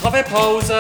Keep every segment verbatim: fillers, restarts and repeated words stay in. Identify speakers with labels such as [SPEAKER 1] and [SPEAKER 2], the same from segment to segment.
[SPEAKER 1] Kaffeepause!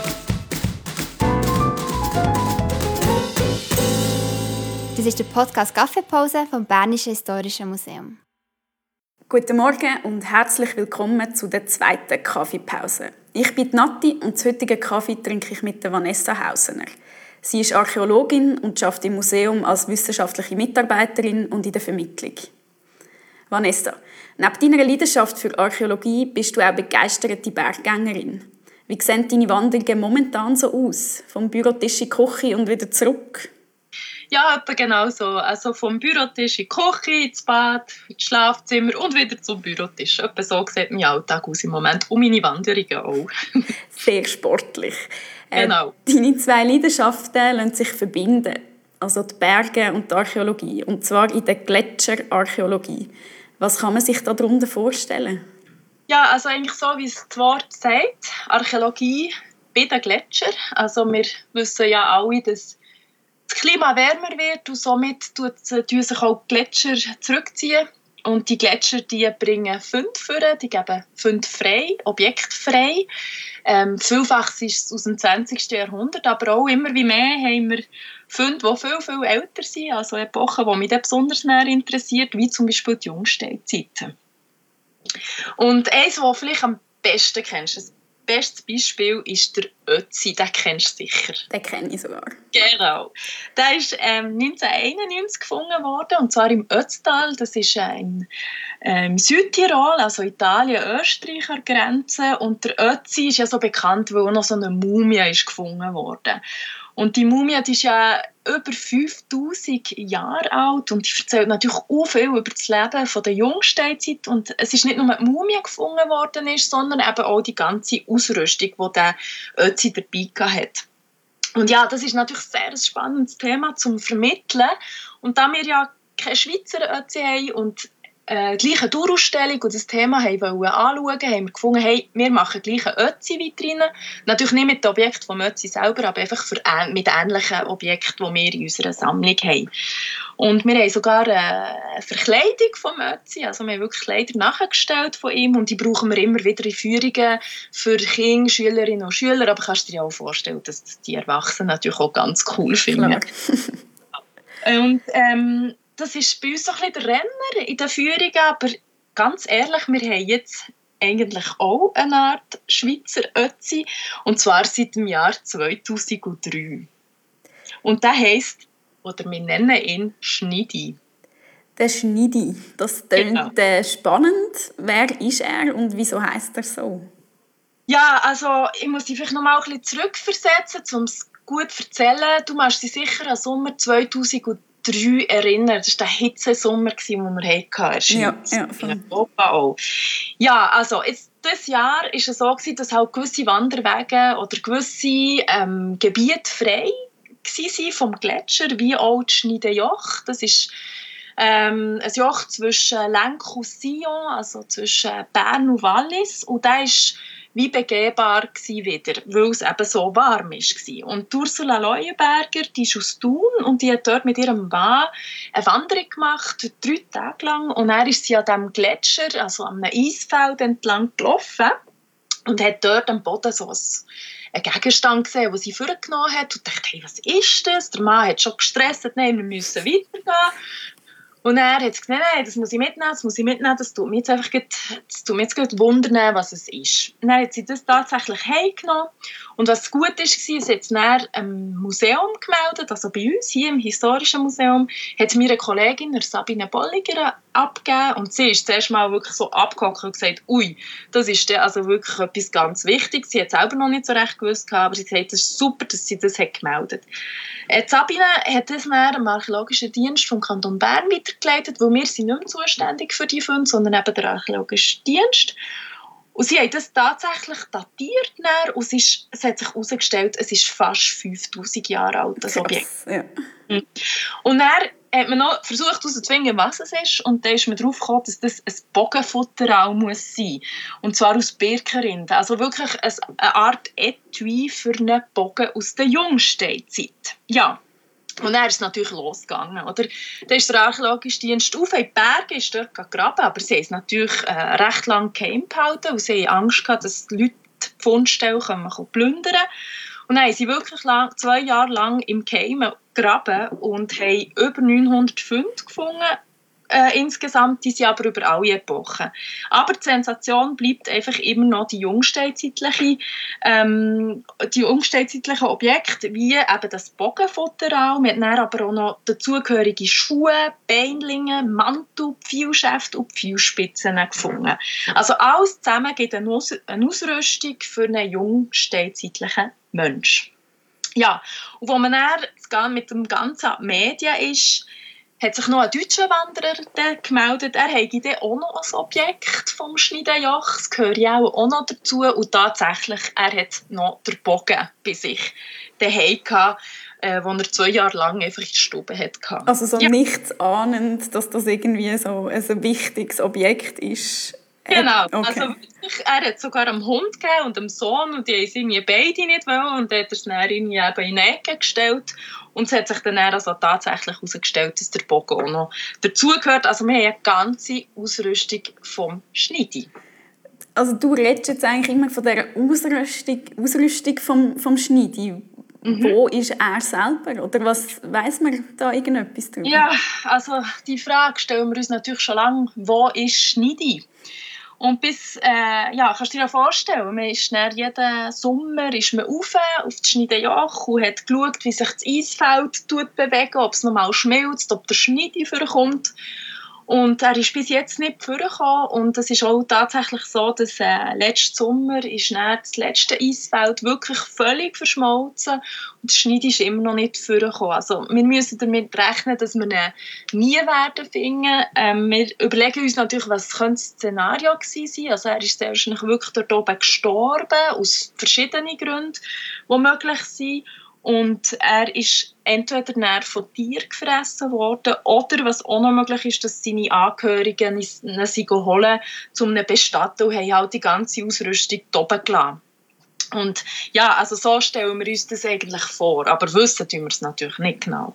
[SPEAKER 2] Das ist der Podcast Kaffeepause vom Bernischen Historischen Museum.
[SPEAKER 3] Guten Morgen und herzlich willkommen zu der zweiten Kaffeepause. Ich bin Nati und das heutige Kaffee trinke ich mit der Vanessa Hausener. Sie ist Archäologin und arbeitet im Museum als wissenschaftliche Mitarbeiterin und in der Vermittlung. Vanessa, neben deiner Leidenschaft für Archäologie bist du auch begeisterte Berggängerin. Wie sehen deine Wanderungen momentan so aus? Vom Bürotisch in die Küche und wieder zurück?
[SPEAKER 4] Ja, etwa genau so. Also vom Bürotisch in die Küche, ins Bad, ins Schlafzimmer und wieder zum Bürotisch. Etwa so sieht mein Alltag aus im Moment und meine Wanderungen auch.
[SPEAKER 3] Sehr sportlich.
[SPEAKER 4] Genau.
[SPEAKER 3] Äh, deine zwei Leidenschaften lassen sich verbinden. Also die Berge und die Archäologie. Und zwar in der Gletscherarchäologie. Was kann man sich darunter vorstellen?
[SPEAKER 4] Ja, also eigentlich so, wie es das Wort sagt. Archäologie bei den Gletschern. Also wir wissen ja alle, dass das Klima wärmer wird und somit tun sich auch die Gletscher zurückziehen. Und die Gletscher die bringen Funde vor, die geben Funde frei, objektfrei. Ähm, vielfach ist es aus dem zwanzigsten Jahrhundert, aber auch immer wie mehr haben wir Funde, die viel, viel älter sind, also Epochen, die mich besonders mehr interessiert, wie zum Beispiel die Jungsteinzeiten. Und eins, das vielleicht am besten kennst, das beste Beispiel ist der Ötzi, den kennst du sicher.
[SPEAKER 3] Den kenne ich sogar.
[SPEAKER 4] Genau. Der ist ähm, neunzehnhunderteinundneunzig gefunden worden, und zwar im Ötztal. Das ist äh, in ähm, Südtirol, also Italien, Österreich an der Grenze. Und der Ötzi ist ja so bekannt, weil auch noch so eine Mumie ist gefunden worden. Und die Mumie die ist ja über fünftausend Jahre alt und die erzählt natürlich auch viel über das Leben von der Jungsteinzeit. Und es ist nicht nur die Mumie gefunden worden, ist, sondern eben auch die ganze Ausrüstung, die der Ötzi dabei hatte. Und ja, das ist natürlich sehr ein spannendes Thema zum Vermitteln. Und da wir ja keine Schweizer Ötzi haben und äh, gleich eine Dauerausstellung und das Thema haben wollen anschauen, haben wir gefunden, hey, wir machen gleich eine Ötzi-Vitrine. Natürlich nicht mit dem Objekt vom Ötzi selber, aber einfach für, äh, mit ähnlichen Objekten, die wir in unserer Sammlung haben. Und wir haben sogar eine Verkleidung vom Ötzi, also wir haben wirklich Kleider nachgestellt von ihm und die brauchen wir immer wieder in Führungen für Kinder, Schülerinnen und Schüler, aber kannst du dir auch vorstellen, dass die Erwachsenen natürlich auch ganz cool finden. Und ähm, das ist bei uns so ein bisschen der Renner in den Führungen, aber ganz ehrlich, wir haben jetzt eigentlich auch eine Art Schweizer Ötzi, und zwar seit dem Jahr zweitausenddrei. Und der heisst, oder wir nennen ihn Schneidi.
[SPEAKER 3] Der Schneidi, das klingt
[SPEAKER 4] Genau.
[SPEAKER 3] spannend. Wer ist er und wieso heisst er so?
[SPEAKER 4] Ja, also ich muss dich vielleicht noch mal ein bisschen zurückversetzen, um es gut zu erzählen. Du machst dich sicher an Sommer zweitausenddrei erinnern. Das war der Hitzesommer, den wir hatten.
[SPEAKER 3] Ja, ja,
[SPEAKER 4] in Europa auch. Ja, also jetzt, dieses Jahr war es so, dass halt gewisse Wanderwege oder gewisse ähm, Gebiete frei waren vom Gletscher, wie auch das Schneidejoch. Das ist ähm, ein Joch zwischen Lenk und Sion, also zwischen Bern und Wallis. Und der ist wie begehbar gsi wieder, weil es eben so warm war. Und Ursula Leuenberger, die ist aus Thun und die hat dort mit ihrem Mann eine Wanderung gemacht, drei Tage lang. Und dann ist sie an diesem Gletscher, also an einem Eisfeld entlang gelaufen und hat dort am Boden so einen Gegenstand gesehen, den sie vorgenommen hat und dachte, hey, was ist das? Der Mann hat schon gestresst, nein, wir müssen weitergehen. Und er hat gesagt, nein, nein, das muss ich mitnehmen, das muss ich mitnehmen, das tut mir jetzt einfach grad, das tut mir jetzt gerade wundern, was es ist. Und dann hat sie das tatsächlich heimgenommen. Und was gut ist, war, sie hat es dann im Museum gemeldet, also bei uns, hier im Historischen Museum, hat mir eine Kollegin, der Sabine Bolliger, abgegeben. Und sie ist zuerst mal wirklich so abgehockt und gesagt, ui, das ist also wirklich etwas ganz Wichtiges. Sie hat es selber noch nicht so recht gewusst, aber sie hat gesagt, es ist super, dass sie das hat gemeldet hat. Sabine hat das dann dem Archäologischen Dienst vom Kanton Bern weitergeleitet, weil wir sind nicht mehr zuständig für die Funde, sondern eben der Archäologische Dienst. Und sie haben das tatsächlich datiert dann, und es, ist, es hat sich herausgestellt, es ist fast fünftausend Jahre alt, das Objekt.
[SPEAKER 3] Ja.
[SPEAKER 4] Und dann hat man noch versucht herauszufinden, was es ist, und dann ist man darauf gekommen, dass das ein Bogenfutteral muss sein. Und zwar aus Birkenrinden. Also wirklich eine Art Etui für einen Bogen aus der Jungsteinzeit. Ja. Und dann ist es natürlich losgegangen. Oder? Dann ist der Archäologische Dienst auf in die Berge, ist dort gegraben, aber sie haben es natürlich äh, recht lange geheim gehalten, und sie haben Angst gehabt, dass die Leute Fundstelle können plündern. Und dann haben sie wirklich lang, zwei Jahre lang im Geheimen gegraben und haben über neunhundert Funde gefunden. Äh, insgesamt, die sind aber über alle Epochen. Aber die Sensation bleibt einfach immer noch die jungsteinzeitliche, ähm, die jungsteinzeitlichen Objekte, wie eben das Bogenfutteral. Wir haben dann aber auch noch dazugehörige Schuhe, Beinlinge, Mantel, Pfeilschäfte und Pfeilspitzen gefunden. Also alles zusammen gibt eine, Aus- eine Ausrüstung für einen jungsteinzeitlichen Menschen. Ja, und wo man dann mit dem Ganzen an die Medien ist, hat sich noch ein deutscher Wanderer gemeldet. Er hätte dann auch noch ein Objekt vom Schneidenjoch. Das gehört ja auch noch dazu. Und tatsächlich, er hat noch den Bogen bei sich daheim gehabt, äh, wo er zwei Jahre lang einfach in der Stube hatte.
[SPEAKER 3] Also so
[SPEAKER 4] ja.
[SPEAKER 3] nichts ahnend, dass das irgendwie so ein wichtiges Objekt ist.
[SPEAKER 4] Genau,
[SPEAKER 3] okay.
[SPEAKER 4] Also wirklich, er hat sogar einem Hund gegeben und einem Sohn und die haben irgendwie beide nicht wollen und dann hat er es dann irgendwie eben in die Ecke gestellt und es hat sich dann also tatsächlich herausgestellt, dass der Bogen auch noch dazugehört. Also wir haben eine ganze Ausrüstung vom Schneidi.
[SPEAKER 3] Also du redest jetzt eigentlich immer von dieser Ausrüstung, Ausrüstung vom, vom Schneidi. Mhm. Wo ist er selber? Oder was weiss man da irgendetwas darüber?
[SPEAKER 4] Ja, also die Frage stellen wir uns natürlich schon lange. Wo ist Schneidi? Und bis, äh, ja, kannst du dir vorstellen, man ist dann jeden Sommer ist man rauf auf das Schneidenjoch und hat geschaut, wie sich das Eisfeld bewegt, ob es nochmal schmilzt, ob der Schneidi vorkommt. Und er ist bis jetzt nicht vorgekommen. Und es ist auch tatsächlich so, dass äh, letzten Sommer ist dann das letzte Eisfeld wirklich völlig verschmolzen und der Schneidi ist immer noch nicht vorgekommen. Also wir müssen damit rechnen, dass wir ihn nie werden finden. Ähm, wir überlegen uns natürlich, was könnte das Szenario gewesen sein. Also er ist sehr wahrscheinlich wirklich dort oben gestorben, aus verschiedenen Gründen, die möglich sind. Und er ist entweder von Tieren gefressen worden oder, was auch noch möglich ist, dass seine Angehörigen ihn holen, um ihn zu bestatten und haben halt die ganze Ausrüstung oben gelassen. Und ja, also so stellen wir uns das eigentlich vor. Aber wissen tun wir es natürlich nicht genau.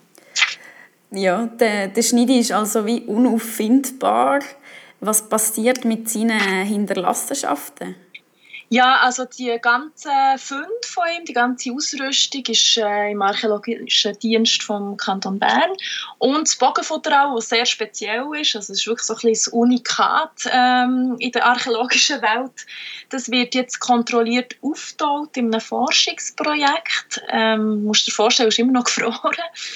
[SPEAKER 3] Ja, der, der Schneidi ist also wie unauffindbar. Was passiert mit seinen Hinterlassenschaften?
[SPEAKER 4] Ja, also die ganze Funde von ihm, die ganze Ausrüstung ist äh, im archäologischen Dienst vom Kanton Bern. Und das Bogenfutteral, das sehr speziell ist, also es ist wirklich so ein bisschen ein Unikat ähm, in der archäologischen Welt, das wird jetzt kontrolliert aufgetaucht in einem Forschungsprojekt. Ähm, du musst dir vorstellen, es ist immer noch gefroren.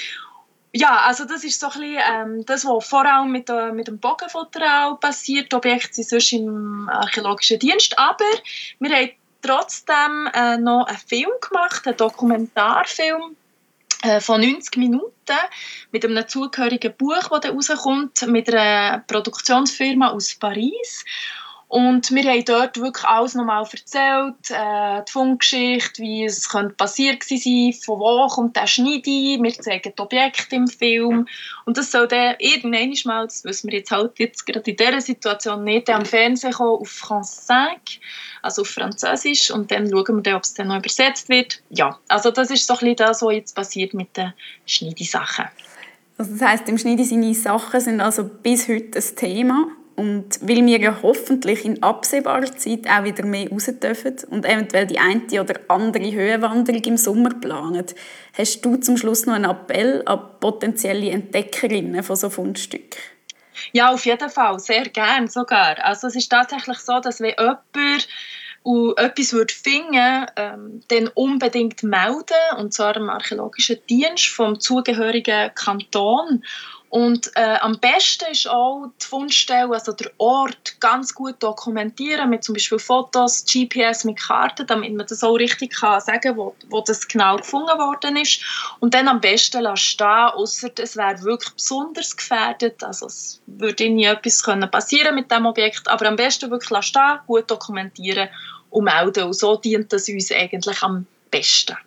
[SPEAKER 4] Ja, also das ist so ein bisschen, ähm, das, was vor allem mit, äh, mit dem Bogenfutteral passiert. Die Objekte sind sonst im archäologischen Dienst. Aber wir haben trotzdem äh, noch einen Film gemacht, einen Dokumentarfilm äh, von neunzig Minuten mit einem zugehörigen Buch, das dann rauskommt, mit einer Produktionsfirma aus Paris. Und wir haben dort wirklich alles nochmal erzählt, äh, die Fundgeschichte, wie es könnte passiert sein, von wo kommt der Schneidi, wir zeigen die Objekte im Film. Und das soll dann irgendwann mal, das wissen wir jetzt halt jetzt gerade in dieser Situation nicht, am Fernsehen kommen auf France fünf, also auf Französisch, und dann schauen wir dann, ob es dann noch übersetzt wird. Ja, also das ist so ein bisschen das, was jetzt passiert mit den Schneidi-Sachen.
[SPEAKER 3] Also das heisst, im Schneidi seine Sachen sind also bis heute ein Thema. Und weil wir ja hoffentlich in absehbarer Zeit auch wieder mehr raus dürfen und eventuell die eine oder andere Höhenwanderung im Sommer planen, hast du zum Schluss noch einen Appell an potenzielle Entdeckerinnen von so Fundstücken?
[SPEAKER 4] Ja, auf jeden Fall. Sehr gerne sogar. Also es ist tatsächlich so, dass wenn jemand und etwas finden würde, ähm, dann unbedingt melden, und zwar im archäologischen Dienst vom zugehörigen Kanton. Und äh, am besten ist auch die Fundstelle, also der Ort, ganz gut dokumentieren, mit zum Beispiel Fotos, G P S, mit Karten, damit man das auch richtig kann sagen kann, wo, wo das genau gefunden worden ist. Und dann am besten stehen, ausser es wäre wirklich besonders gefährdet, also es würde nie etwas passieren mit diesem Objekt, aber am besten wirklich stehen, gut dokumentieren und melden. Und so dient das uns eigentlich am besten.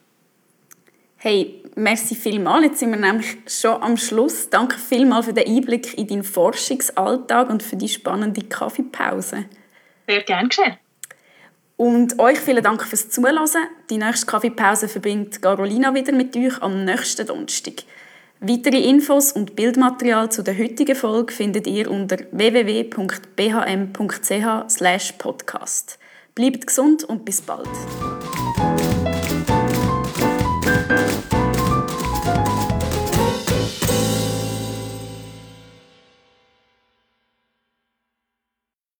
[SPEAKER 3] Hey, merci vielmals. Jetzt sind wir nämlich schon am Schluss. Danke vielmals für den Einblick in deinen Forschungsalltag und für die spannende Kaffeepause.
[SPEAKER 4] Sehr gerne geschehen.
[SPEAKER 3] Und euch vielen Dank fürs Zuhören. Die nächste Kaffeepause verbringt Carolina wieder mit euch am nächsten Donnerstag. Weitere Infos und Bildmaterial zu der heutigen Folge findet ihr unter w w w punkt b h m punkt c h slash podcast. Bleibt gesund und bis bald.